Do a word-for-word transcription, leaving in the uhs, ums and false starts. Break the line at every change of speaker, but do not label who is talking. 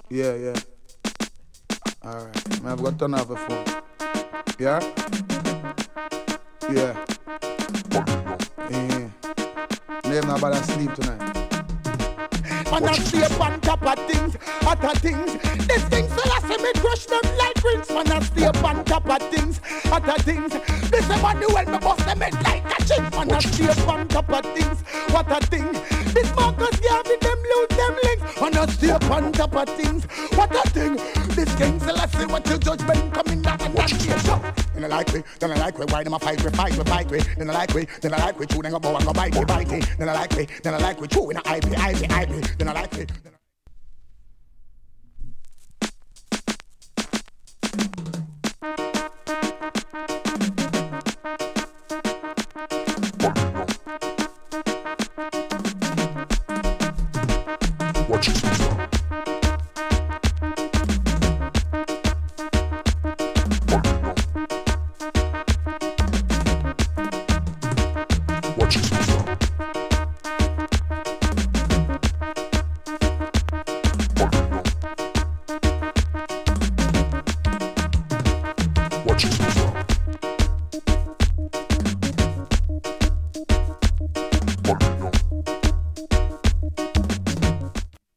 Yeah, yeah. Alright. I've got to turn off the phone. Yeah? Yeah. Yeah. Never not about to sleep tonight.
Man, I stay up on top of things, other things. These things feel I see me crush them like rings. Man, I stay up on top of things, other things. This is what the well me bust them head like a chin. Man, I stay up on top of things, what a thing. This Marcus Garvey them lose them links. Man, I stay up on top of things, what a thing. This king feel I see what your judgment coming down and not here. So, then I like me, then I like me. Why them a fight we, fight we, fight we. Then I like me, then I like we. Chew them go bow and go bite me, bite me. Then I like me, then I like we. Chew in a I P, I P, I P. Then I like it.
Watch it.